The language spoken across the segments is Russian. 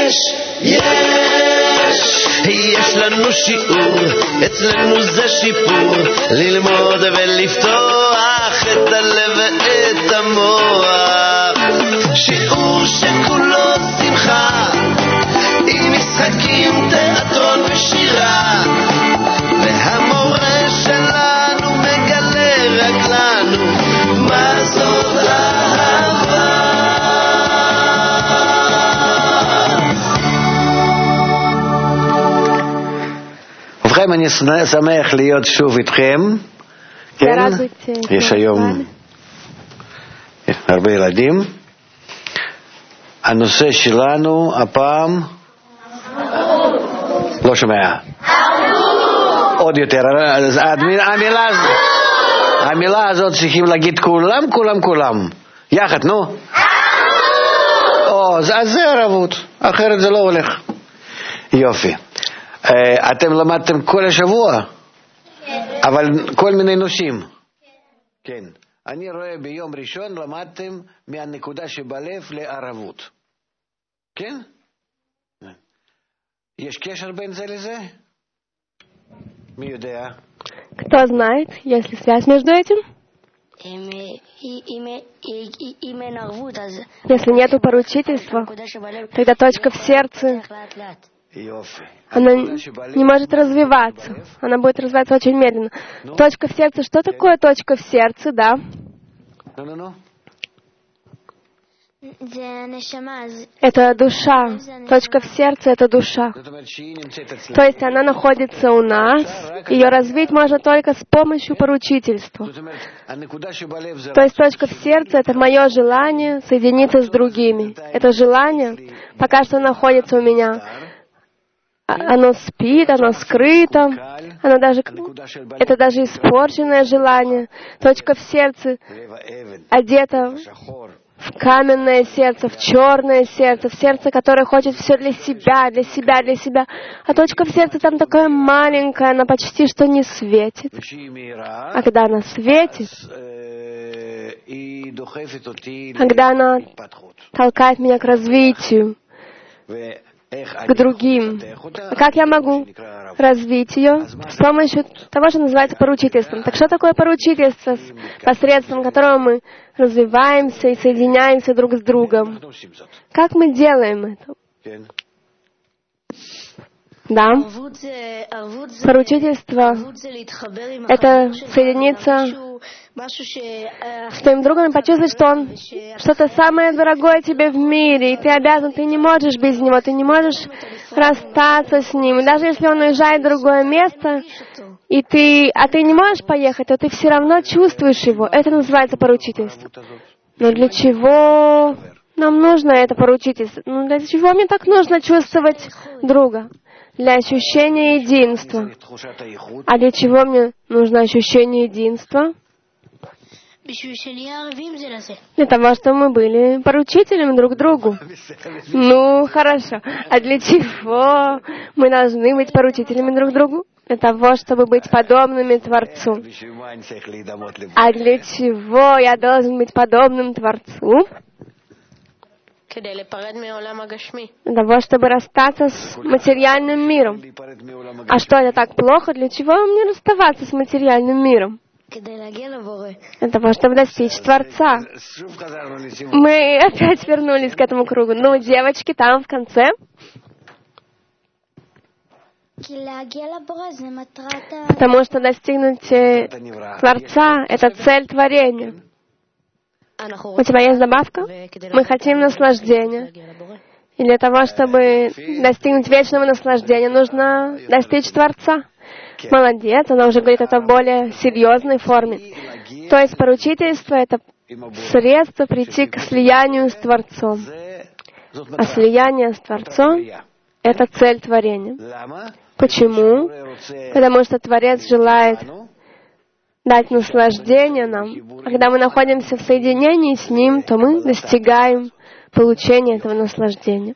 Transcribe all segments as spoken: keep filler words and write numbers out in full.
יש, יש, יש לנו שיעור, אצלנו זה שיפור, ללמוד ולפתוח את הלב ואת המוח. שיעור שכולו שמחה, עם משחקים, תיאטרון ושירה, והמורה שלנו מגלה רק לנו מה זאת אהבה. ובכם, אני שמח להיות שוב איתכם. כן, יש היום הרבה ילדים. הנושא שלנו הפעם לא שומע. עוד יותר. המילה, המילה הזאת צריכים להגיד כולם, כולם, כולם. יחד, נו. או, אז זה ערבות. אחרת זה לא הולך. יופי. אתם למדתם כל השבוע? אבל כל מיני נושאים. כן. אני רואה ביום ראשון למדתם מהנקודה שבלב לערבות. כן? יש קשר בין זה לזה? מי יודע? Кто знает, есть ли связь между этим? Если нету поручительства, тогда точка в сердце, она не может развиваться. Она будет развиваться очень медленно. Точка в сердце. Что такое точка в сердце, да? Это душа. Точка в сердце — это душа. То есть она находится у нас. Ее развить можно только с помощью поручительства. То есть точка в сердце — это мое желание соединиться с другими. Это желание пока что находится у меня. Оно спит, оно скрыто, оно даже, это даже испорченное желание. Точка в сердце одета в каменное сердце, в черное сердце, в сердце, которое хочет все для себя, для себя, для себя. А точка в сердце там такая маленькая, она почти что не светит. А когда она светит, когда она толкает меня к развитию, к другим. А как я могу развить ее? С помощью того, что называется поручительством. Так что такое поручительство, посредством которого мы развиваемся и соединяемся друг с другом? Как мы делаем это? Да. Поручительство — это соединиться с твоим другом и почувствовать, что он что-то самое дорогое тебе в мире, и ты обязан, ты не можешь без него, ты не можешь расстаться с ним. И даже если он уезжает в другое место, и ты, а ты не можешь поехать, то ты все равно чувствуешь его. Это называется поручительство. Но для чего нам нужно это поручительство? Ну, для чего мне так нужно чувствовать друга? Для ощущения единства. А для чего мне нужно ощущение единства? Для того, чтобы мы были поручителями друг другу. Ну, хорошо. А для чего мы должны быть поручителями друг другу? Для того, чтобы быть подобными Творцу. А для чего я должен быть подобным Творцу? Для того, чтобы расстаться с материальным миром. А что, это так плохо? Для чего мне расставаться с материальным миром? Для того, чтобы достичь Творца. Мы опять вернулись к этому кругу. Ну, девочки, там в конце. Потому что достигнуть Творца — это цель творения. У тебя есть добавка? Мы хотим наслаждения. И для того, чтобы достигнуть вечного наслаждения, нужно достичь Творца. Молодец, она уже говорит это в более серьезной форме. То есть поручительство — это средство прийти к слиянию с Творцом. А слияние с Творцом — это цель творения. Почему? Потому что Творец желает дать наслаждение нам. А когда мы находимся в соединении с Ним, то мы достигаем получения этого наслаждения.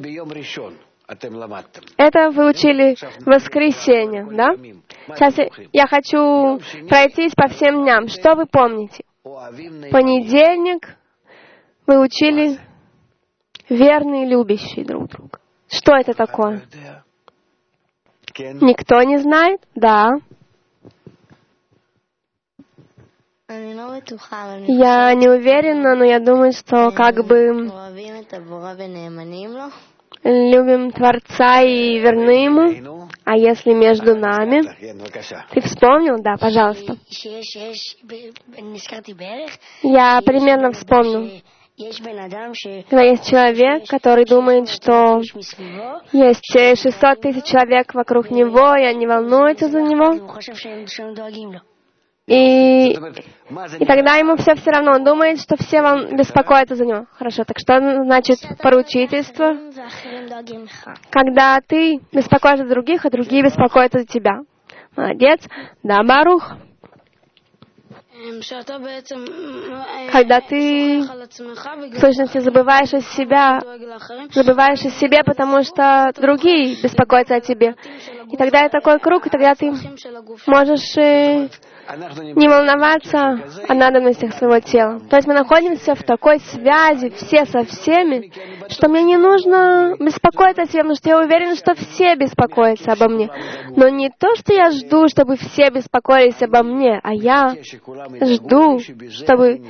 Это вы учили в воскресенье, да? Сейчас я хочу пройтись по всем дням. Что вы помните? Понедельник вы учили верные, любящие друг друга. Что это такое? Никто не знает? Да. Я не уверена, но я думаю, что как бы любим Творца и верны Ему. А если между нами? Ты вспомнил? Да, пожалуйста. Я примерно вспомнил. Когда есть человек, который думает, что есть шестьсот тысяч человек вокруг него, и они волнуются за него, и, и тогда ему все все равно. Он думает, что все вам беспокоятся за него. Хорошо, так что значит поручительство? Когда ты беспокоишься за других, а другие беспокоятся за тебя. Молодец. Да, Барух. Когда ты, в сущности, забываешь о себя, забываешь о себе, потому что другие беспокоятся о тебе. И тогда это такой круг, и тогда ты можешь э, не волноваться о надобностях своего тела. То есть мы находимся в такой связи, все со всеми, что мне не нужно беспокоиться о себе, потому что я уверена, что все беспокоятся обо мне. Но не то, что я жду, чтобы все беспокоились обо мне, а я жду, чтобы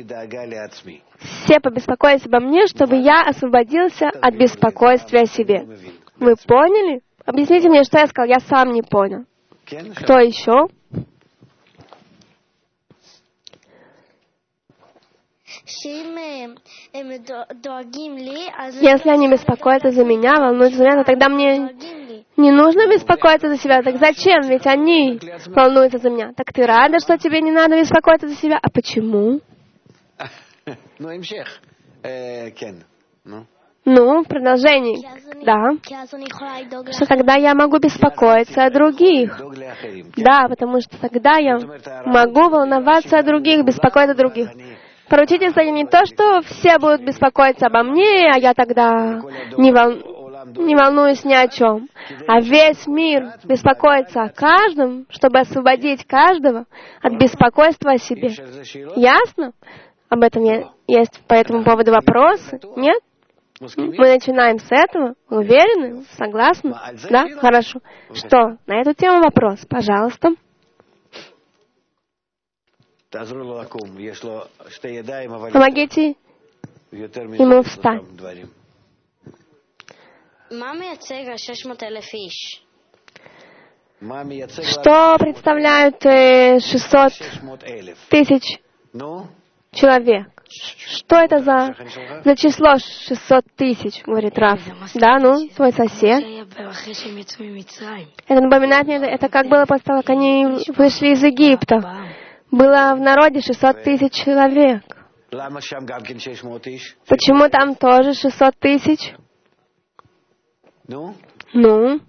все побеспокоились обо мне, чтобы я освободился от беспокойства о себе. Вы поняли? Объясните мне, что я сказал, я сам не понял. Кто еще? Если они беспокоятся за меня, волнуются за меня, то тогда мне не нужно беспокоиться за себя. Так зачем? Ведь они волнуются за меня. Так ты рада, что тебе не надо беспокоиться за себя? А почему? Ну, в продолжении. Да. Что тогда я могу беспокоиться о других. Да, потому что тогда я могу волноваться о других, беспокоиться о других. Поручительство не то, что все будут беспокоиться обо мне, а я тогда не, вол... не волнуюсь ни о чем. А весь мир беспокоится о каждом, чтобы освободить каждого от беспокойства о себе. Ясно? Об этом есть по этому поводу вопросы? Нет? Мы начинаем с этого? Уверены? Согласны? Да? Хорошо. Что? На эту тему вопрос, пожалуйста. Помогите ему встать. Что представляют шестьсот тысяч человек? Что это за, за число шестьсот тысяч, говорит Раф? Да, ну, твой сосед. Это напоминает мне, это как было после того, как они вышли из Египта. Было в народе шестьсот тысяч человек. Почему там тоже шестьсот тысяч? Ну?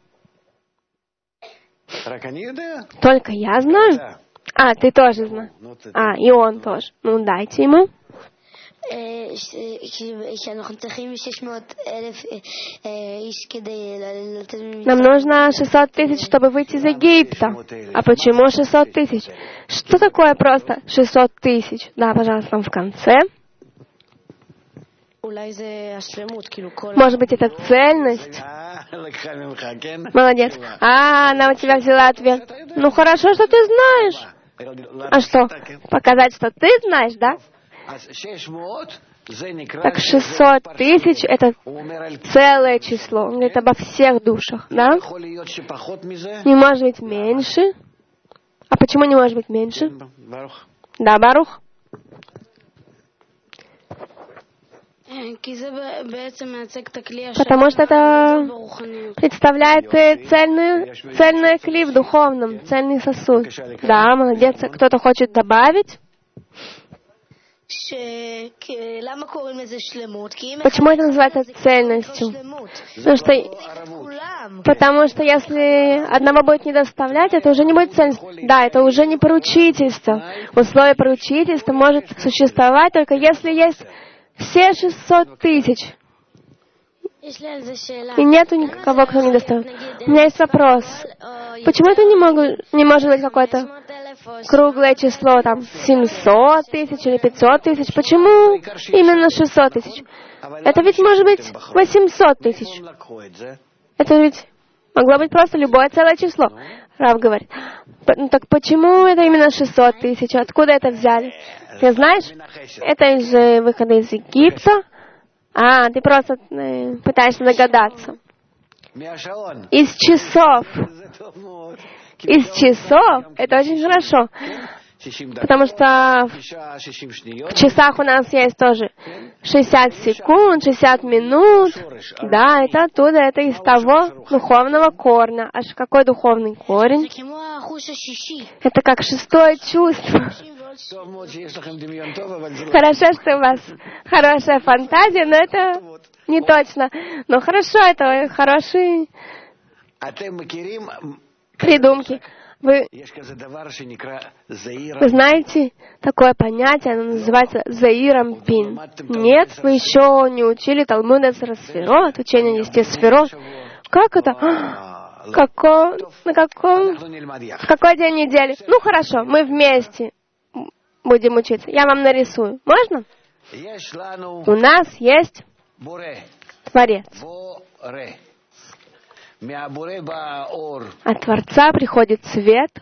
Только я знаю? А, ты тоже знаешь. А, и он тоже. Ну, дайте ему. Нам нужно шестьсот тысяч, чтобы выйти из Египта. А почему шестьсот тысяч? Что такое просто шестьсот тысяч? Да, пожалуйста, в конце. Может быть, это цельность? Молодец. А, она у тебя взяла ответ. Ну, хорошо, что ты знаешь. А что? Показать, что ты знаешь, да? Так шестьсот тысяч — это целое число. Он говорит обо всех душах, да? Не может быть меньше. А почему не может быть меньше? Да, Барух? Потому что это представляет цельную, цельное кли в духовном, цельный сосуд. Да, молодец. Кто-то хочет добавить? Почему это называется цельностью? Потому что, потому что если одного будет не доставлять, это уже не будет цельность. Да, это уже не поручительство. Условие поручительства может существовать только если есть все шестьсот тысяч. И нету никого, кто не доставит. У меня есть вопрос. Почему это не, могу, не может быть какое-то круглое число, там, семьсот тысяч или пятьсот тысяч. Почему именно шестьсот тысяч? Это ведь может быть восемьсот тысяч. Это ведь могло быть просто любое целое число. Рав говорит, ну так почему это именно шестьсот тысяч? Откуда это взяли? Ты знаешь, это из выхода из Египта. А, ты просто э, пытаешься догадаться. Из часов. Из часов. Это очень хорошо. Потому что в часах у нас есть тоже шестьдесят секунд, шестьдесят минут. Да, это оттуда, это из того духовного корня. Аж какой духовный корень? Это как шестое чувство. Хорошо, что у вас хорошая фантазия, но это не точно. Но хорошо, это хорошие придумки. Вы, вы знаете такое понятие, оно называется Заиром Пин. Нет, вы еще не учили Талмуд Эцер Сферот, учение десяти сферот. Как это? Како, на каком, в какой день недели? Ну хорошо, мы вместе будем учиться. Я вам нарисую. Можно? У нас есть Творец. От Творца приходит свет.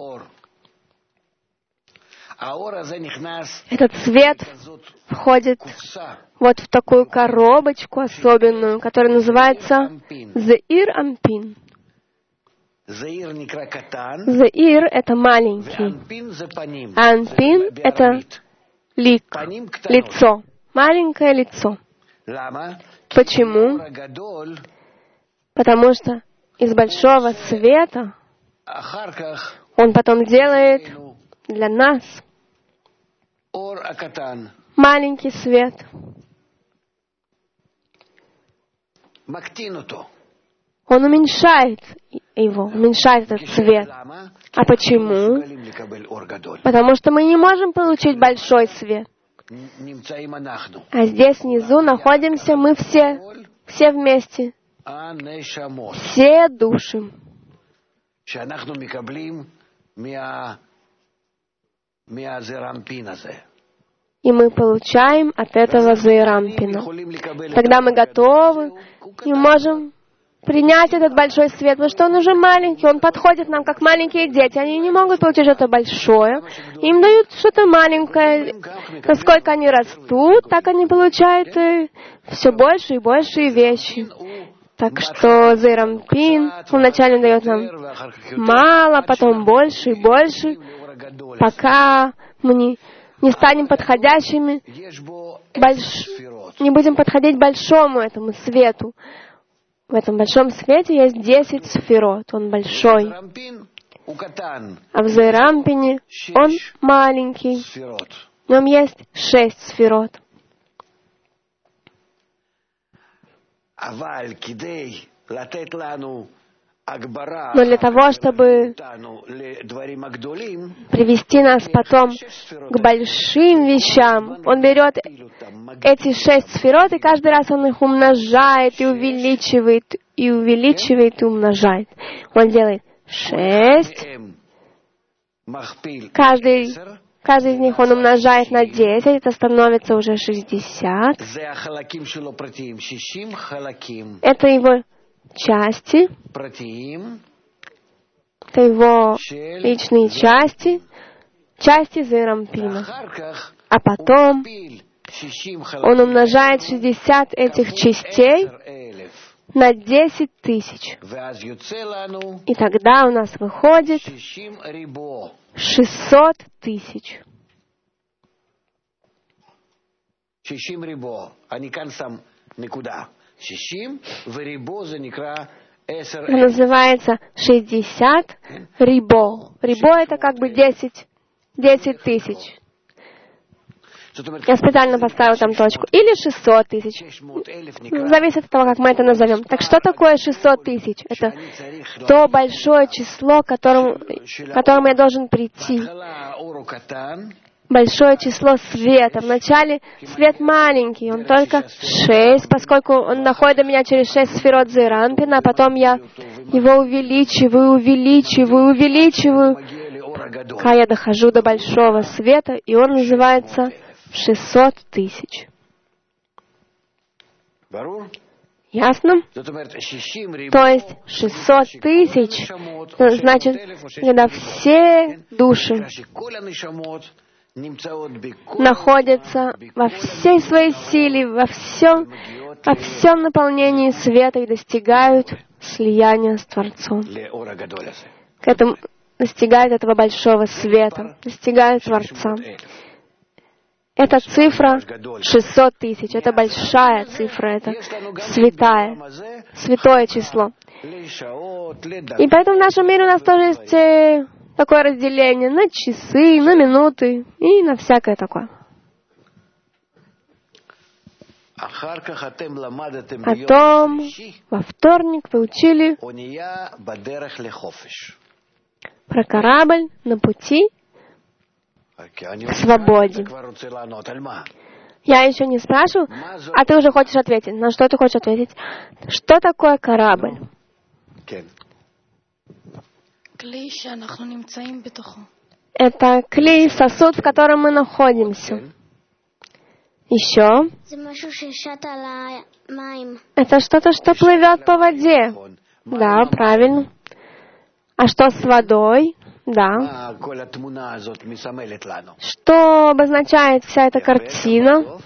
Этот свет входит вот в такую коробочку особенную, которая называется Заир Ампин. Заир — это маленький, а Ампин — это лик, лицо, маленькое лицо. Почему? Потому что из большого света Он потом делает для нас маленький свет. Он уменьшает его, уменьшает этот свет. А почему? Потому что мы не можем получить большой свет. А здесь внизу находимся мы все, все вместе. Все души. И мы получаем от этого Заирампина. Тогда мы готовы и можем принять этот большой свет, потому что он уже маленький, он подходит нам, как маленькие дети. Они не могут получить что-то большое. Им дают что-то маленькое. Насколько они растут, так они получают все больше и большие вещи. Так что Заирампин, он вначале дает нам мало, потом больше и больше, пока мы не, не станем подходящими, больш... не будем подходить большому этому свету. В этом большом свете есть десять сферот, он большой. А в Заирампине он маленький. В нем есть шесть сферот. Но для того, чтобы привести нас потом к большим вещам, он берет эти шесть сферот, и каждый раз он их умножает и увеличивает, и увеличивает, и умножает. Он делает шесть. Каждый, каждый из них он умножает на десять, это становится уже шестьдесят. Это его части, это его личные части, части Заирампина. А потом он умножает шестьдесят этих частей на десять тысяч. И тогда у нас выходит шестьсот тысяч. Это называется шестьдесят рибо. Рибо — это как бы десять, десять тысяч. Я специально поставила там точку. Или шестьсот тысяч. Зависит от того, как мы это назовем. Так что такое шестьсот тысяч? Это то большое число, к которому, к которому я должен прийти. Большое число света. Вначале свет маленький, он только шесть, поскольку он доходит до меня через шесть сферот Заирампина, а потом я его увеличиваю, увеличиваю, увеличиваю, пока я дохожу до большого света, и он называется шестьсот тысяч. Ясно? То есть шестьсот тысяч, значит, когда все души находятся во всей своей силе, во всем, во всем наполнении света и достигают слияния с Творцом. К этому достигают этого большого света, достигают Творца. Эта цифра шестьсот тысяч, это большая цифра, это святая, святое число. И поэтому в нашем мире у нас тоже есть такое разделение на часы, на минуты и на всякое такое. Потом во вторник вы учили про корабль на пути к свободе. Я еще не спрашиваю, а ты уже хочешь ответить. На что ты хочешь ответить? Что такое корабль? Это клей, сосуд, в котором мы находимся. Еще. Это что-то, что плывет по воде. Да, правильно. А что с водой? Да. Что обозначает вся эта картина?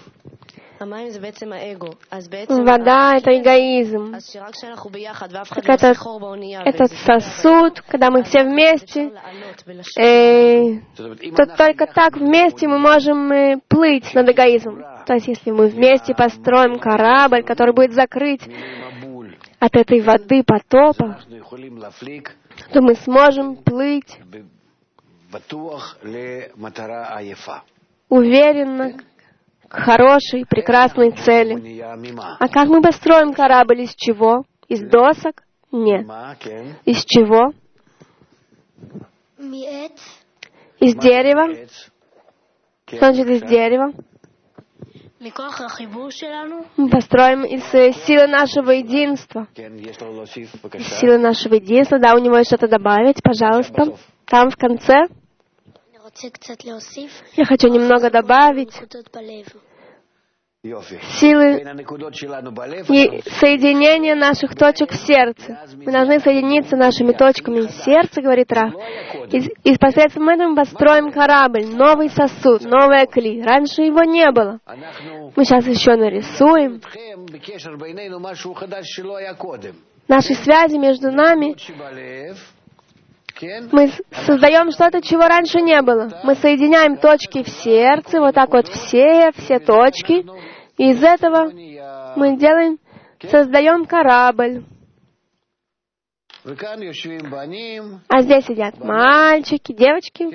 Вода — это эгоизм. Так это, этот сосуд, когда мы все вместе, э, то только так вместе мы можем э, плыть над эгоизмом. То есть если мы вместе построим корабль, который будет закрыть от этой воды потопа, то мы сможем плыть уверенно к хорошей, прекрасной цели. А как мы построим корабль? Из чего? Из досок? Нет. Из чего? Из дерева? Что значит из дерева? Мы построим из силы нашего единства. Из силы нашего единства. Да, у него есть что-то добавить, пожалуйста. Там в конце. Я хочу немного добавить силы и соединения наших точек в сердце. Мы должны соединиться нашими точками в сердце, говорит Рав. И, и посредством этого мы построим корабль, новый сосуд, новое кли. Раньше его не было. Мы сейчас еще нарисуем наши связи между нами. Мы создаем что-то, чего раньше не было. Мы соединяем точки в сердце, вот так вот все, все точки. И из этого мы делаем, создаем корабль. А здесь сидят мальчики, девочки.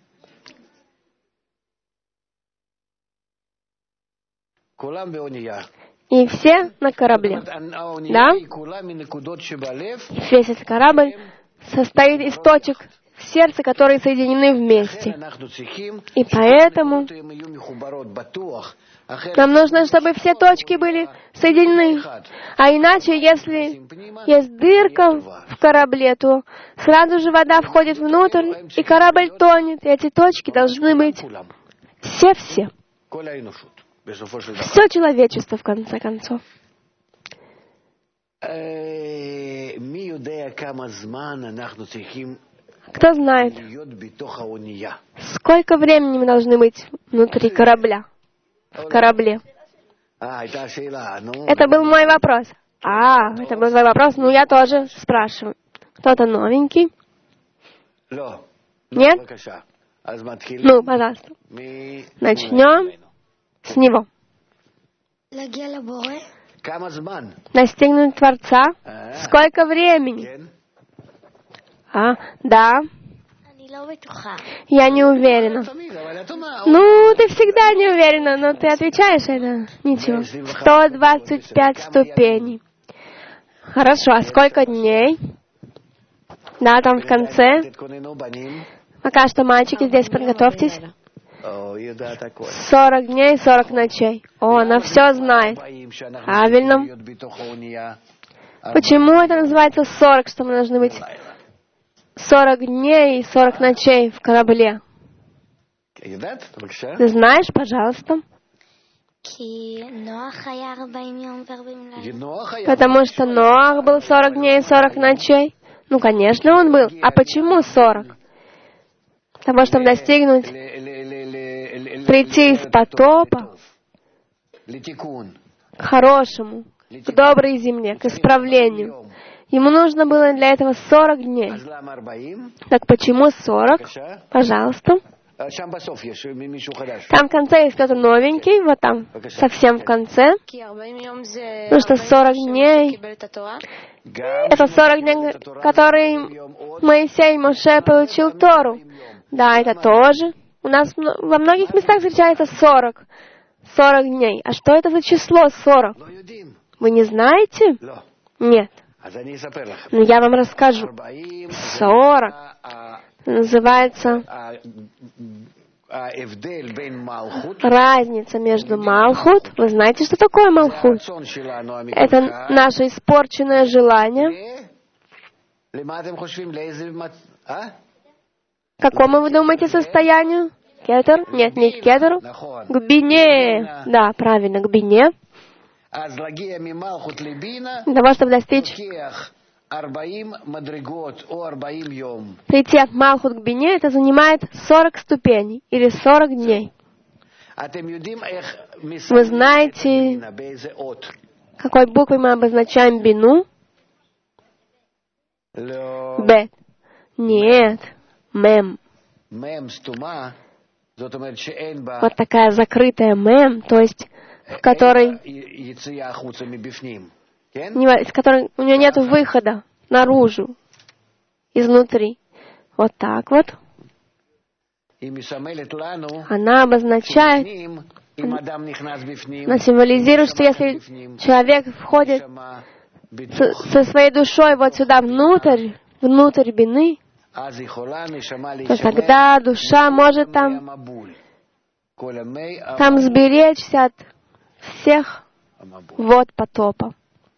И все на корабле. Да? Весь этот корабль состоит из точек в сердце, которые соединены вместе. И поэтому нам нужно, чтобы все точки были соединены. А иначе, если есть дырка в корабле, то сразу же вода входит внутрь, и корабль тонет. И эти точки должны быть все-все. Все человечество, в конце концов. Кто знает, сколько времени мы должны быть внутри корабля, в корабле? Это был мой вопрос. А, это был мой вопрос, ну я тоже спрашиваю. Кто-то новенький? Нет? Ну, пожалуйста. Начнем с него. Достигнуть Творца? Сколько времени? А, да. Я не уверена. Ну, ты всегда не уверена, но ты отвечаешь это. Ничего. сто двадцать пять ступеней. Хорошо, а сколько дней? Да, там в конце. Пока что, мальчики, здесь подготовьтесь. сорок дней, сорок ночей. О, она все знает. Правильно. Почему это называется сорок, что мы должны быть сорок дней и сорок ночей в корабле? Ты знаешь, пожалуйста. Потому что Ноах был сорок дней и сорок ночей. Ну, конечно, он был. А почему сорок? Потому что достигнуть, прийти из потопа к хорошему, к доброй земле, к исправлению. Ему нужно было для этого сорок дней. Так почему сорок? Пожалуйста. Там в конце есть кто-то новенький, вот там, совсем в конце. Потому что сорок дней, это сорок дней, которые Моисей, Моше получил Тору. Да, это тоже. У нас во многих местах встречается сорок. сорок дней. А что это за число сорок? Вы не знаете? Нет. Но я вам расскажу. сорок называется разница между Малхут. Вы знаете, что такое Малхут? Это наше испорченное желание. К какому вы думаете состоянию? Кетер? Нет, не к кетеру. К бине. Да, правильно, к бине. Для того, чтобы достичь, прийти от Малхут к бине, это занимает сорок ступеней или сорок дней. Вы знаете, какой буквой мы обозначаем бину? Бет. Нет. Мем. Вот такая закрытая мем, то есть в которой, из которой у нее нет выхода наружу, изнутри. Вот так вот. Она обозначает, она символизирует, что если человек входит со, со своей душой вот сюда внутрь, внутрь бины, то тогда душа может там, там сберечься от всех вод потопа.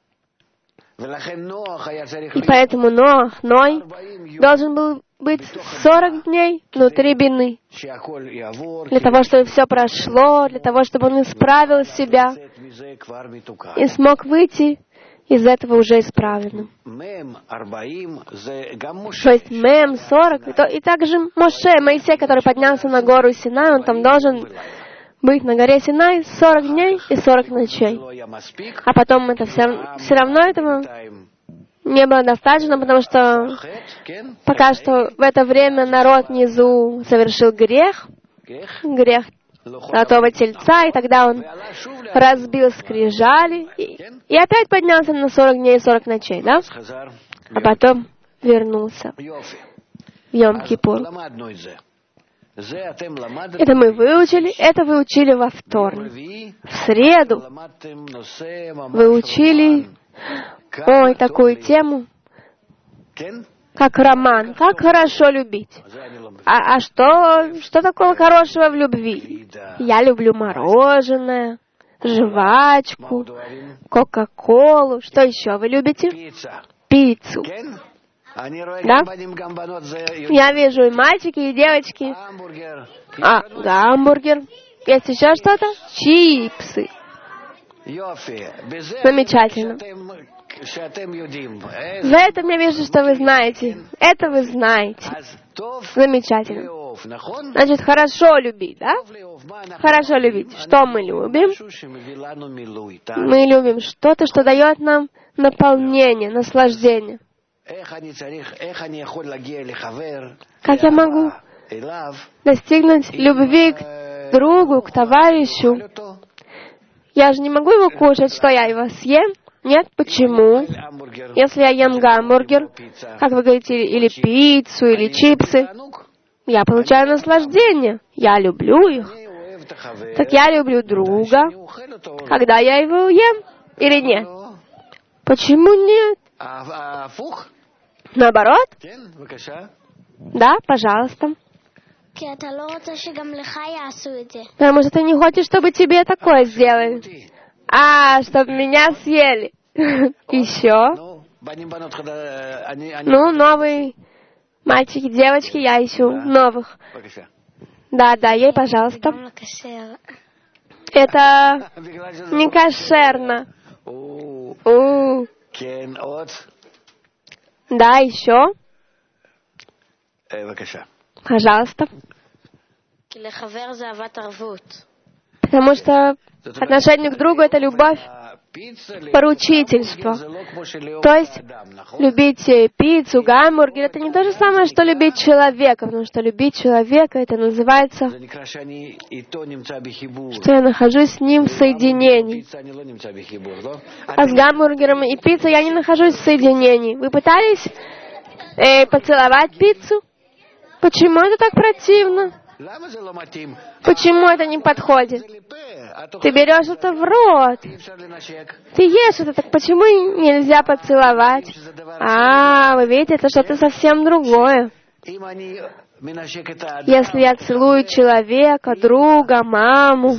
И поэтому Ноах, Ной, должен был быть сорок дней внутри бины. Для того, чтобы все прошло, для того, чтобы он исправил себя и смог выйти из этого уже исправленным. То есть Мем сорок, и, то, и также Моше, Моисей, который поднялся на гору Синай, он там должен быть на горе Синай сорок дней и сорок ночей. А потом это все, все равно этого не было достаточно, потому что пока что в это время народ внизу совершил грех, грех золотого тельца, и тогда он разбил скрижали, и, и опять поднялся на сорок дней и сорок ночей, да? А потом вернулся в Йом-Кипур. Это мы выучили, это вы учили во вторник. В среду вы учили, ой, такую тему, как роман, как хорошо любить. А, а что, что такого хорошего в любви? Я люблю мороженое, жвачку, кока-колу. Что еще вы любите? Пиццу. Да? Я вижу и мальчики, и девочки. А, гамбургер. Есть еще что-то? Чипсы. Замечательно. В этом я вижу, что вы знаете. Это вы знаете. Замечательно. Значит, хорошо любить, да? Хорошо любить. Что мы любим? Мы любим что-то, что дает нам наполнение, наслаждение. Как я могу достигнуть любви к другу, к товарищу? Я же не могу его кушать, что я его съем? Нет, почему? Если я ем гамбургер, как вы говорите, или пиццу, или чипсы, я получаю наслаждение. Я люблю их. Так я люблю друга, когда я его ем, или нет? Почему нет? Наоборот? Да, пожалуйста. Потому что ты не хочешь, чтобы тебе такое сделали. А, чтобы меня съели. Еще. Ну, новый Мальчики, девочки, я ищу новых. Да, да, ей, пожалуйста. Это не кошерно. У. Да, еще. Пожалуйста. Потому что отношение к другу — это любовь, поручительство. То есть любить пиццу, гамбургер — это не то же самое, что любить человека, потому что любить человека — это называется, что я нахожусь с ним в соединении. А с гамбургером и пиццей я не нахожусь в соединении. Вы пытались э, поцеловать пиццу? Почему это так противно? Почему это не подходит? Ты берешь это в рот. Ты ешь это, так почему нельзя поцеловать? А, вы видите, это что-то совсем другое. Если я целую человека, друга, маму,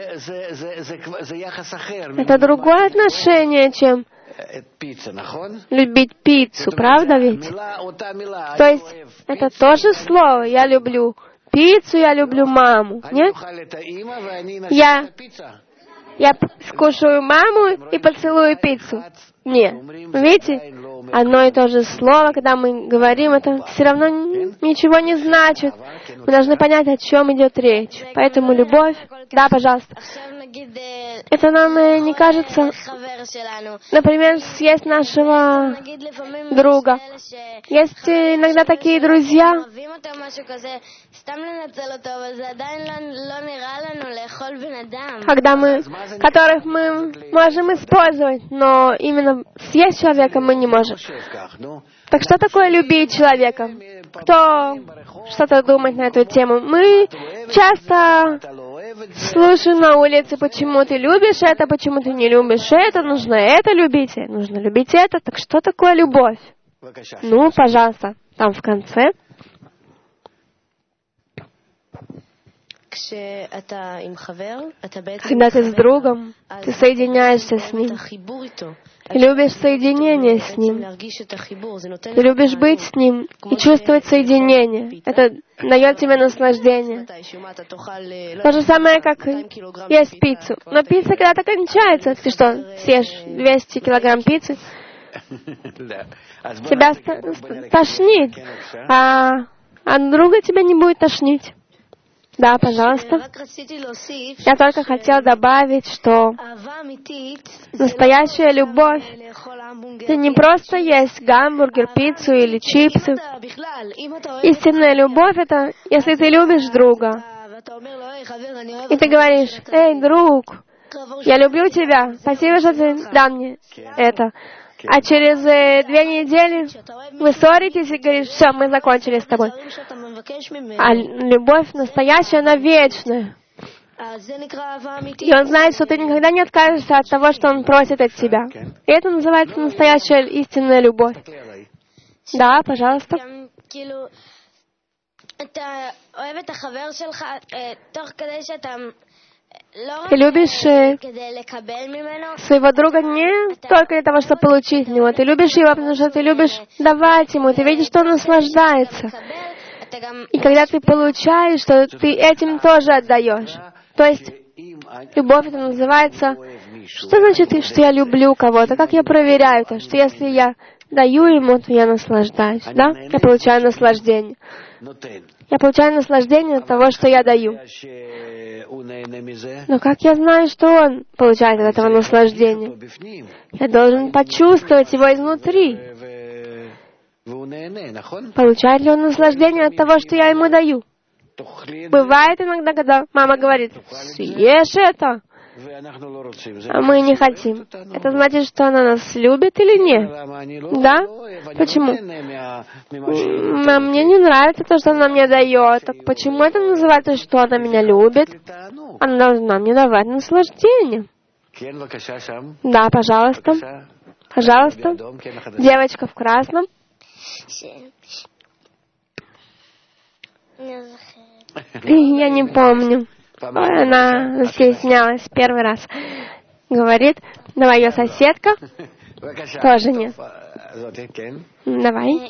это другое отношение, чем любить пиццу, правда ведь? То есть это тоже слово «я люблю». Пиццу я люблю маму, нет? Я, я скушаю маму и поцелую пиццу. Нет. Видите? Одно и то же слово, когда мы говорим, это все равно ничего не значит. Мы должны понять, о чем идет речь. Поэтому любовь... Да, пожалуйста. Это нам не кажется... Например, съесть нашего друга. Есть иногда такие друзья, когда мы, которых мы можем использовать, но именно съесть человека мы не можем. Так что такое любить человека? Кто что-то думает на эту тему? Мы часто слушаем на улице, почему ты любишь это, почему ты не любишь это, нужно это любить, нужно любить это. Так что такое любовь? Ну, пожалуйста, там в конце. Когда ты с другом, ты соединяешься с ним. Ты любишь соединение с ним. Ты любишь быть с ним и чувствовать соединение. Это дает тебе наслаждение. То же самое, как есть пиццу. Но пицца когда-то кончается. Ты что, съешь двести килограмм пиццы? Тебя тошнит. А от друга тебя не будет тошнить. Да, пожалуйста. Я только хотела добавить, что настоящая любовь — это не просто есть гамбургер, пиццу или чипсы. Истинная любовь — это если ты любишь друга, и ты говоришь: «Эй, друг, я люблю тебя, спасибо, что ты дал мне это». А через э, две недели вы ссоритесь и говорите: «Все, мы закончили с тобой». А любовь настоящая, она вечная. И он знает, что ты никогда не откажешься от того, что он просит от тебя. И это называется настоящая истинная любовь. Да, пожалуйста. Ты любишь э, своего друга не только для того, чтобы получить от него. Ты любишь его, потому что ты любишь давать ему. Ты видишь, что он наслаждается. И когда ты получаешь, что ты этим тоже отдаешь. То есть любовь — это называется... Что значит, что я люблю кого-то? Как я проверяю это? Что если я даю ему, то я наслаждаюсь. Да? Я получаю наслаждение. Я получаю наслаждение от того, что я даю. Но как я знаю, что он получает от этого наслаждения? Я должен почувствовать его изнутри. Получает ли он наслаждение от того, что я ему даю? Бывает иногда, когда мама говорит: «Съешь это», а мы не хотим. Это значит, что она нас любит или нет? Да? Почему? Мне не нравится то, что она мне дает. Так почему это называется, что она меня любит? Она должна мне давать наслаждение. Да, пожалуйста. Пожалуйста. Девочка в красном. Я не помню. Ой, она стеснялась первый раз. Говорит, давай ее соседка. Тоже нет. Давай.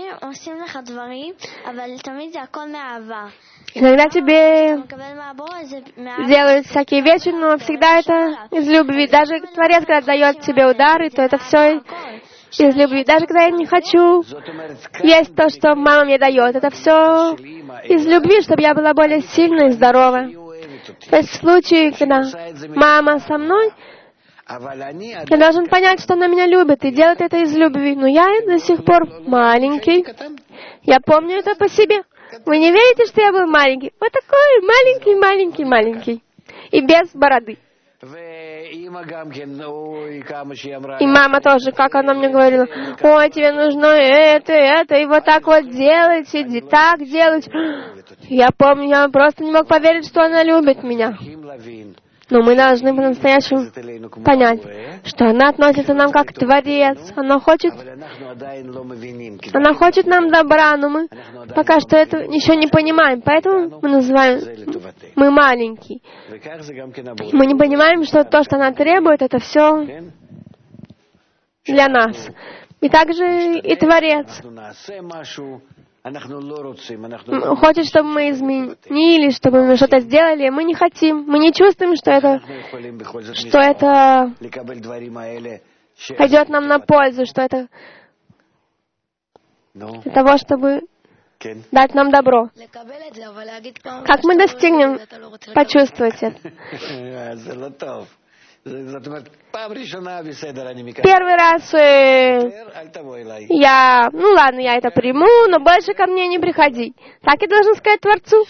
Иногда тебе делают всякие вещи, но всегда это из любви. Даже Творец, когда дает тебе удары, то это все из любви. Даже когда я не хочу есть то, что мама мне дает, это все из любви, чтобы я была более сильной и здоровой. То есть в случае, когда мама со мной, я должен понять, что она меня любит, и делать это из любви. Но я до сих пор маленький. Я помню это по себе. Вы не верите, что я был маленький? Вот такой маленький, маленький, маленький. И без бороды. И мама тоже, как она мне говорила, ой, тебе нужно это, это, и вот так вот делать, и так делать. Я помню, я просто не мог поверить, что она любит меня. Но мы должны по-настоящему понять, что она относится к нам как Творец. Она хочет, она хочет нам добра, но мы пока что это еще не понимаем. Поэтому мы называем, мы маленькие. Мы не понимаем, что то, что она требует, это все для нас. И также и Творец хочет, чтобы мы изменились, чтобы мы что-то сделали. Мы не хотим, мы не чувствуем, что это, что это пойдет нам на пользу, что это для того, чтобы дать нам добро. Как мы достигнем почувствовать это? Первый раз э, я, ну ладно, я это приму, но больше ко мне не приходи. Так я должен сказать Творцу.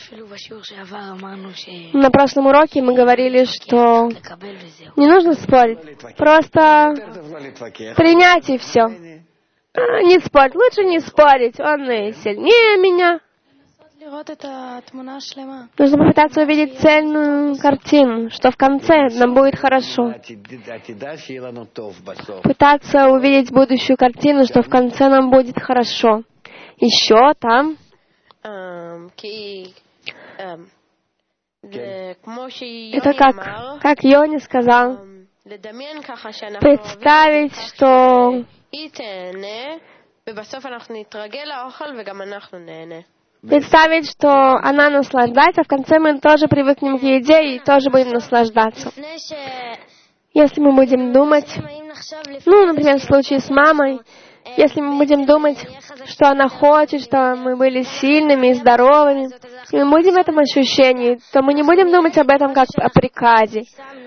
На прошлом уроке мы говорили, что не нужно спорить, просто принять и все. Не спорить, лучше не спорить, он сильнее меня. Нужно попытаться увидеть цельную картину, что в конце нам будет хорошо. Пытаться увидеть будущую картину, что в конце нам будет хорошо. Еще там. Это как, как Йони сказал, представить, что Представить, что она наслаждается, в конце мы тоже привыкнем к еде и тоже будем наслаждаться. Если мы будем думать, ну, например, в случае с мамой, если мы будем думать, что она хочет, что мы были сильными и здоровыми, и мы будем в этом ощущении, то мы не будем думать об этом как о приказе.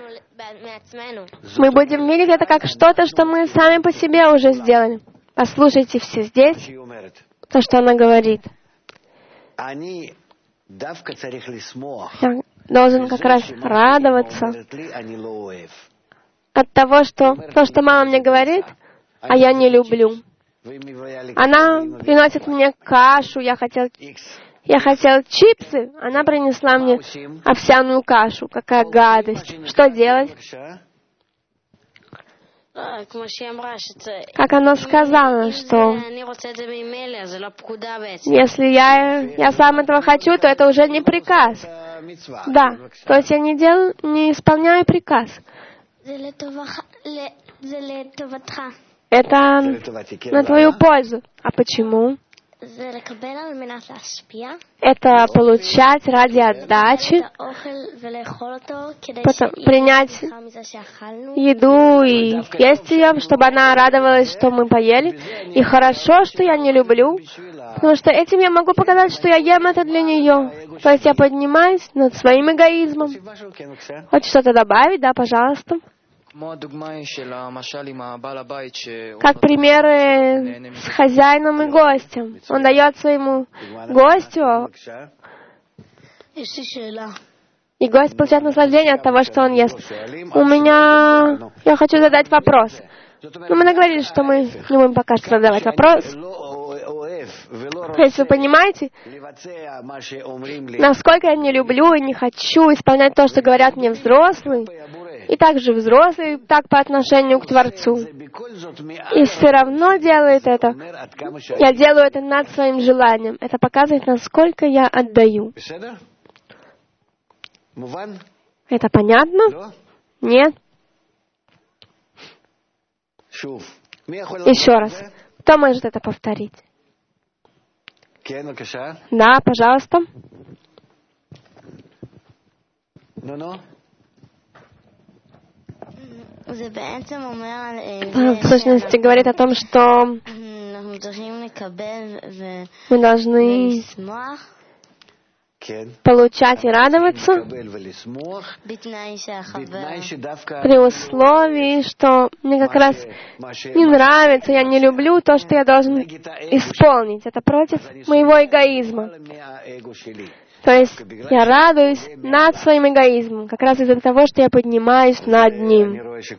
Мы будем видеть это как что-то, что мы сами по себе уже сделали. Послушайте все здесь то, что она говорит. Я должен как раз радоваться от того, что то, что мама мне говорит, а я не люблю. Она приносит мне кашу, я хотел, я хотел чипсы, она принесла мне овсяную кашу. Какая гадость. Что делать? Как она сказала, что если я, я сам этого хочу, то это уже не приказ. Да, то есть я не делаю, не исполняю приказ. Это на твою пользу. А почему? Это получать ради отдачи, потом принять еду и есть ее, чтобы она радовалась, что мы поели. И хорошо, что я не люблю, потому что этим я могу показать, что я ем это для нее. То есть я поднимаюсь над своим эгоизмом. Хочешь что-то добавить? Да, пожалуйста. Как примеры с хозяином и гостем. Он дает своему гостю, и гость получает наслаждение от того, что он ест. У меня... Я хочу задать вопрос. Ну, мы договорились, что мы не будем пока что задавать вопрос. Если вы понимаете, насколько я не люблю и не хочу исполнять то, что говорят мне взрослые, и также взрослые так по отношению к Творцу. И все равно делает это. Я делаю это над своим желанием. Это показывает, насколько я отдаю. Это понятно? Нет? Еще раз. Кто может это повторить? Да, пожалуйста. Ну-ну. В сущности говорит о том, что мы должны получать и радоваться при условии, что мне как раз не нравится, я не люблю то, что я должен исполнить. Это против моего эгоизма. То есть я радуюсь над своим эгоизмом, как раз из-за того, что я поднимаюсь над ним.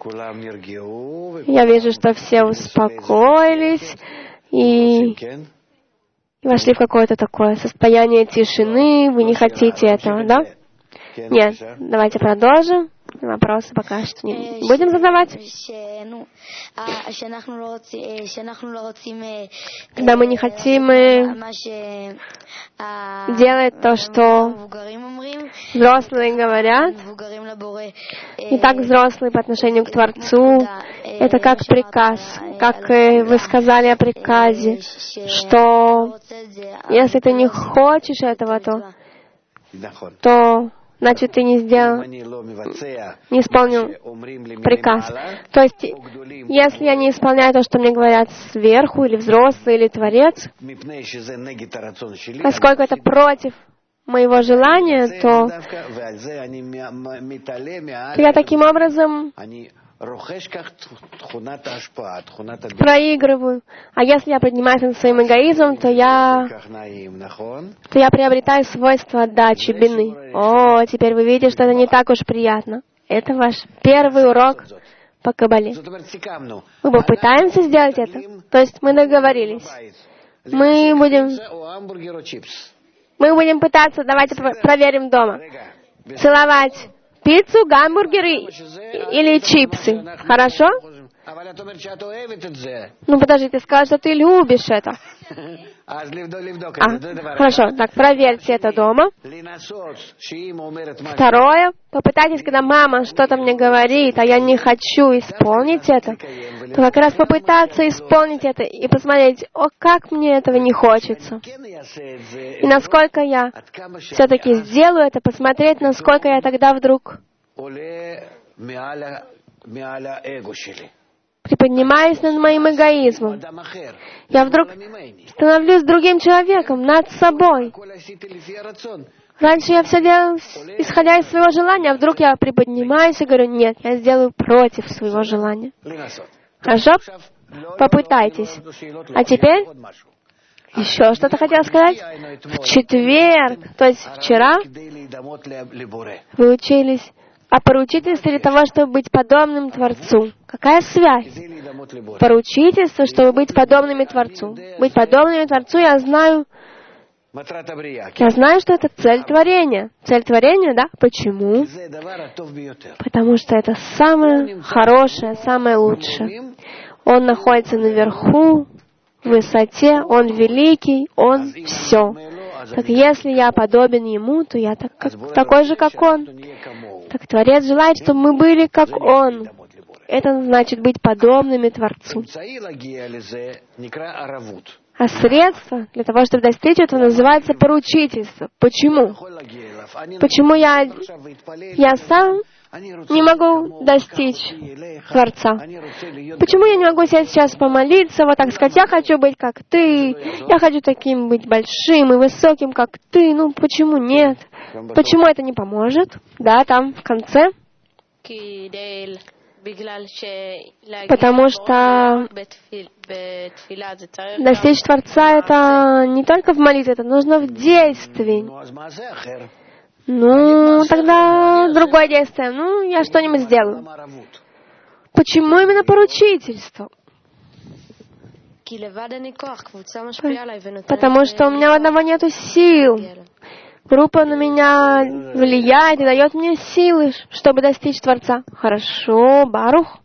Я вижу, что все успокоились и вошли в какое-то такое состояние тишины. Вы не хотите этого, да? Нет. Давайте продолжим. Вопросы пока что не будем задавать. Когда мы не хотим делать то, что взрослые говорят, и так взрослые по отношению к Творцу, это как приказ, как вы сказали о приказе, что если ты не хочешь этого, то, то значит, ты не сделал, не исполнил приказ. То есть, если я не исполняю то, что мне говорят сверху, или взрослый, или Творец, поскольку это против моего желания, то, то я таким образом проигрываю. А если я поднимаюсь над своим эгоизмом, то я, то я приобретаю свойство отдачи, бины. О, теперь вы видите, что это не так уж приятно. Это ваш первый урок по Кабале. Мы попытаемся сделать это. То есть мы договорились. Мы будем, мы будем пытаться, давайте проверим дома, целовать пиццу, гамбургеры или чипсы. Хорошо? Ну подожди, ты сказал, что ты любишь это. А, хорошо, так, проверьте это дома. Второе, попытайтесь, когда мама что-то мне говорит, а я не хочу исполнить это, то как раз попытаться исполнить это и посмотреть, о, как мне этого не хочется. И насколько я все-таки сделаю это, посмотреть, насколько я тогда вдруг приподнимаюсь над моим эгоизмом. Я вдруг становлюсь другим человеком, над собой. Раньше я все делал, исходя из своего желания, а вдруг я приподнимаюсь и говорю, нет, я сделаю против своего желания. Хорошо? Попытайтесь. А теперь еще что-то хотела сказать. В четверг, то есть вчера, вы учились о поручительстве для того, чтобы быть подобным Творцу. Какая связь? Поручительство, чтобы быть подобными Творцу. Быть подобными Творцу, я знаю, я знаю, что это цель творения. Цель творения, да? Почему? Потому что это самое хорошее, самое лучшее. Он находится наверху, в высоте, Он великий, Он все. Так если я подобен Ему, то я так, как, такой же, как Он. Так Творец желает, чтобы мы были как Он. Это значит быть подобными Творцу. А средство для того, чтобы достичь этого, называется поручительство. Почему? Почему я, я сам не могу достичь Творца? Почему я не могу сесть сейчас помолиться, вот так сказать, я хочу быть как ты, я хочу таким быть большим и высоким, как ты, ну почему нет? Почему это не поможет? Да, там в конце. Потому что достичь Творца это не только в молитве, это нужно в действии. Ну, тогда другое действие. Ну, я что-нибудь сделаю. Почему именно поручительство? Потому что у меня у одного нету сил. Группа на меня влияет и дает мне силы, чтобы достичь Творца. Хорошо, Барух.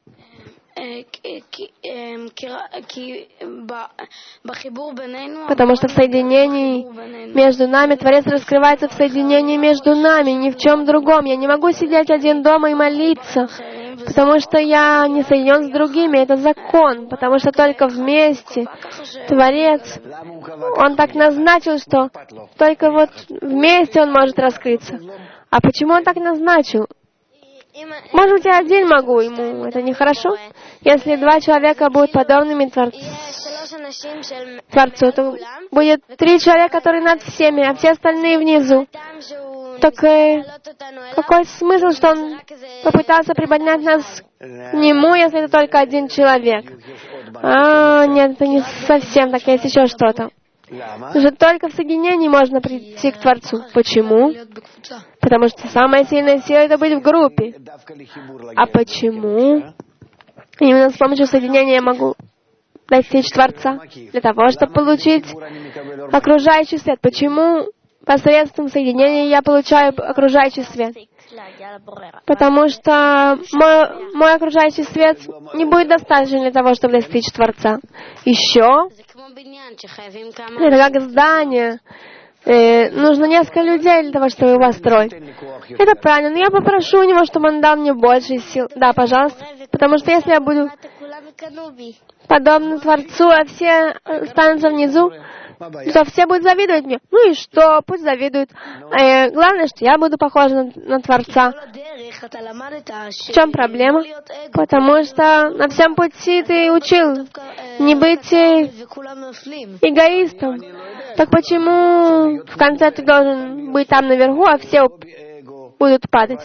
Потому что в соединении между нами Творец раскрывается в соединении между нами, ни в чем другом. Я не могу сидеть один дома и молиться. Потому что я не соединен с другими, это закон, потому что только вместе Творец, Он так назначил, что только вот вместе Он может раскрыться. А почему Он так назначил? Может быть, я один могу ему, это нехорошо? Если два человека будут подобными Творцу, Творцу, то будет три человека, которые над всеми, а все остальные внизу. Так э, какой смысл, что он попытался приподнять нас к нему, если это только один человек? А, нет, это не совсем так, есть еще что-то. Уже только в соединении можно прийти к Творцу. Почему? Потому что самая сильная сила — это быть в группе. А почему? Именно с помощью соединения я могу достичь Творца, для того, чтобы получить окружающий свет. Почему посредством соединения я получаю окружающий свет? Потому что мой, мой окружающий свет не будет достаточен для того, чтобы достичь Творца. Еще это как здание. Э, нужно несколько людей для того, чтобы его строить. Это правильно, но я попрошу у него, чтобы он дал мне больше сил. Да, пожалуйста. Потому что если я буду подобно Творцу, а все останутся внизу, то все будут завидовать мне. Ну и что? Пусть завидуют. Э, главное, что я буду похожа на, на Творца. В чем проблема? Потому что на всем пути ты учил не быть эгоистом. Так почему в конце ты должен быть там наверху, а все будут падать?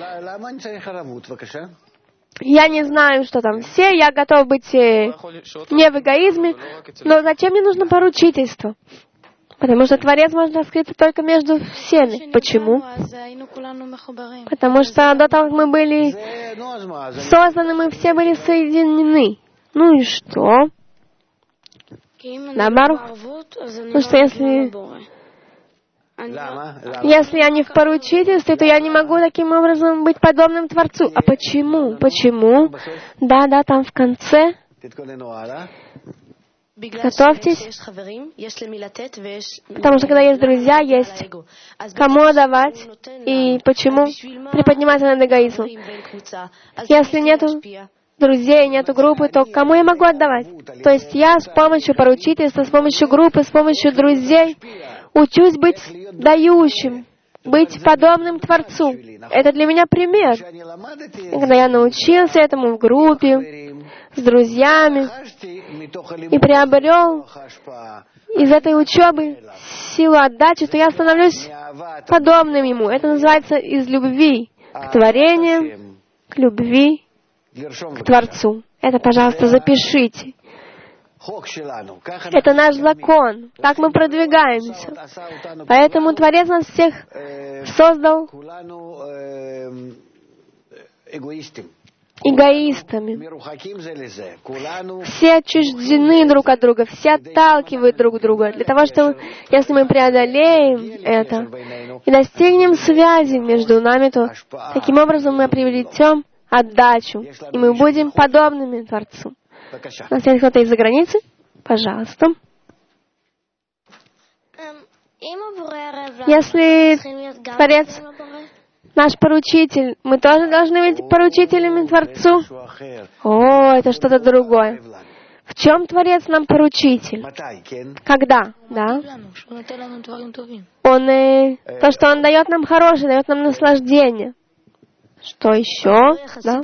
Я не знаю, что там все, я готов быть э, не в эгоизме, но зачем мне нужно поручительство? Потому что Творец может раскрыться только между всеми. Почему? Потому что до того, как мы были созданы, мы все были соединены. Ну и что? Наоборот. Ну что если... Если я не в поручительстве, то я не могу таким образом быть подобным Творцу. А почему? Почему? Да, да, там в конце. Готовьтесь. Потому что когда есть друзья, есть кому отдавать. И почему приподниматься над эгоизмом? Если нету друзей, нету группы, то кому я могу отдавать? То есть я с помощью поручительства, с помощью группы, с помощью друзей учусь быть дающим, быть подобным Творцу. Это для меня пример. И когда я научился этому в группе, с друзьями, и приобрел из этой учебы силу отдачи, то я становлюсь подобным ему. Это называется из любви к творению, к любви к Творцу. Это, пожалуйста, запишите. Это наш закон. Так мы продвигаемся. Поэтому Творец нас всех создал эгоистами. Все отчуждены друг от друга, все отталкивают друг друга. Для того, чтобы, если мы преодолеем это и достигнем связи между нами, то таким образом мы приобретем отдачу, и мы будем подобными Творцу. У нас есть кто-то из-за границы? Пожалуйста. Если Творец наш поручитель, мы тоже должны быть поручителями Творцу? О, это что-то другое. В чем Творец нам поручитель? Когда? Да? Он, э, то, что Он дает нам хорошее, дает нам наслаждение. Что еще? Да?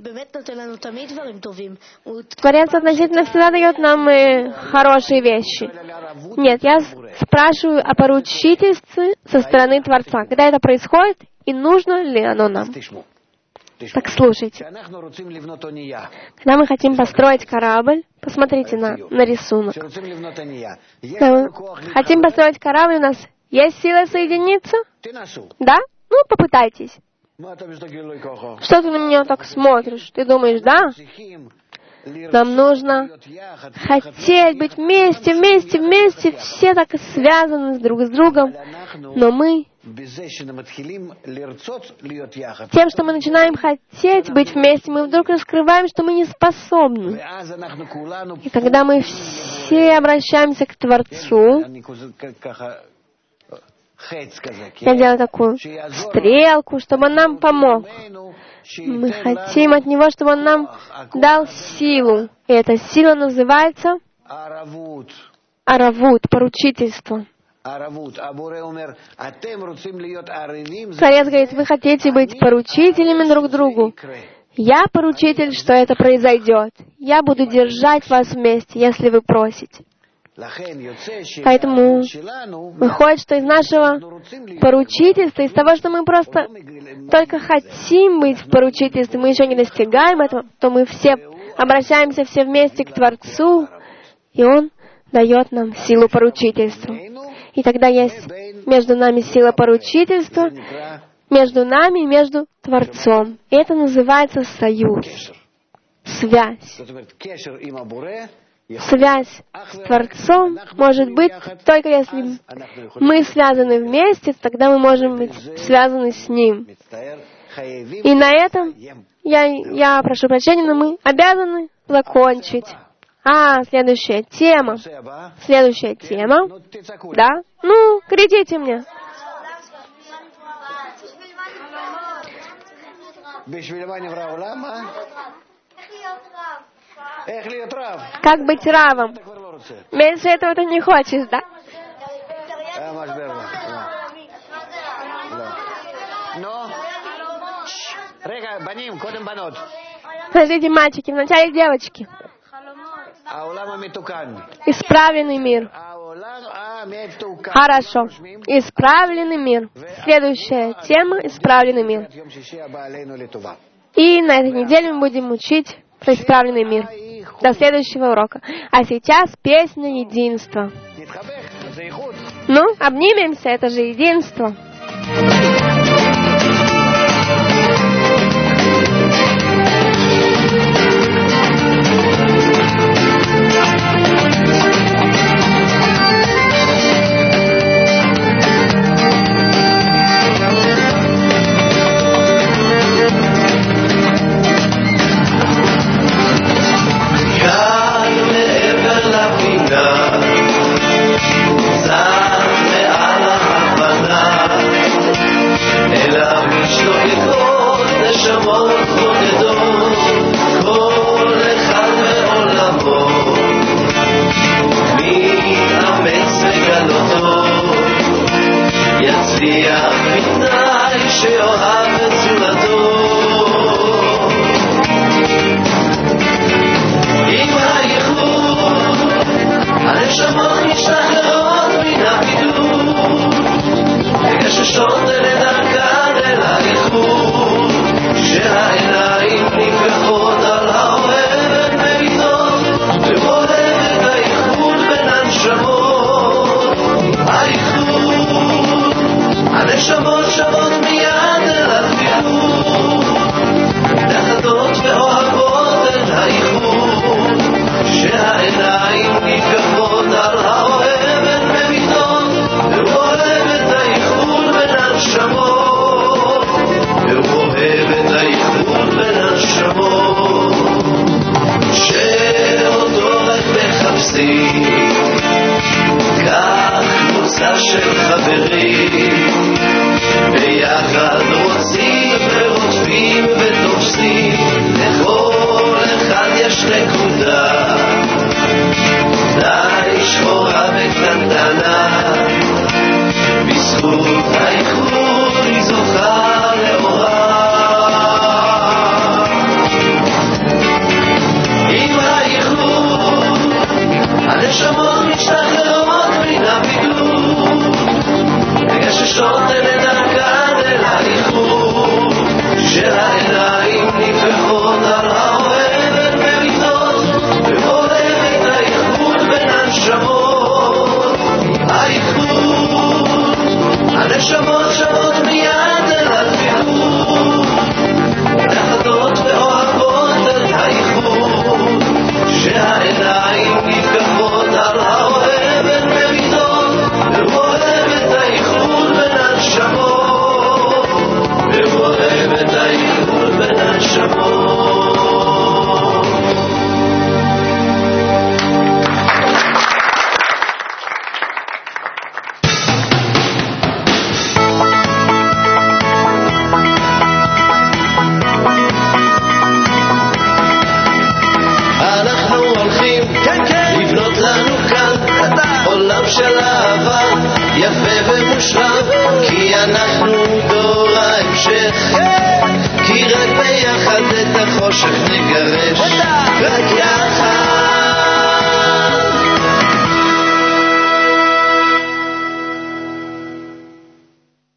Творец относительно всегда дает нам э, хорошие вещи. Нет, я спрашиваю о поручительстве со стороны Творца. Когда это происходит, и нужно ли оно нам? Так слушайте. Когда мы хотим построить корабль, посмотрите на, на рисунок. Когда мы хотим построить корабль, у нас есть сила соединиться? Да? Ну, попытайтесь. Что ты на меня так смотришь? Ты думаешь, да? Нам нужно хотеть быть вместе, вместе, вместе. Все так и связаны друг с другом. Но мы тем, что мы начинаем хотеть быть вместе, мы вдруг раскрываем, что мы не способны. И когда мы все обращаемся к Творцу, Я делаю такую стрелку, чтобы он нам помог. Мы хотим от Него, чтобы Он нам дал силу. И эта сила называется аравут, поручительство. Творец говорит, вы хотите быть поручителями друг другу. Я поручитель, что это произойдет. Я буду держать вас вместе, если вы просите. Поэтому выходит, что из нашего поручительства, из того, что мы просто только хотим быть в поручительстве, мы еще не достигаем этого, то мы все обращаемся все вместе к Творцу, и Он дает нам силу поручительства. И тогда есть между нами сила поручительства, между нами и между Творцом. И это называется союз, связь. Связь с Творцом может быть только если мы связаны вместе, тогда мы можем быть связаны с Ним. И на этом я, я прошу прощения, но мы обязаны закончить. А, следующая тема. Следующая тема. Да? Ну, кричите мне. Как быть равом? Меньше этого ты не хочешь, да? Смотрите, мальчики, вначале девочки. Исправленный мир. Хорошо. Исправленный мир. Следующая тема — исправленный мир. И на этой неделе мы будем учить про исправленный мир. До следующего урока. А сейчас песня единства. Ну, обнимемся, это же единство. של העיניים נפגעות מושלם, כי אנחנו דור ההמשך, כי רק ביחד את החושך נגרש, רק יחד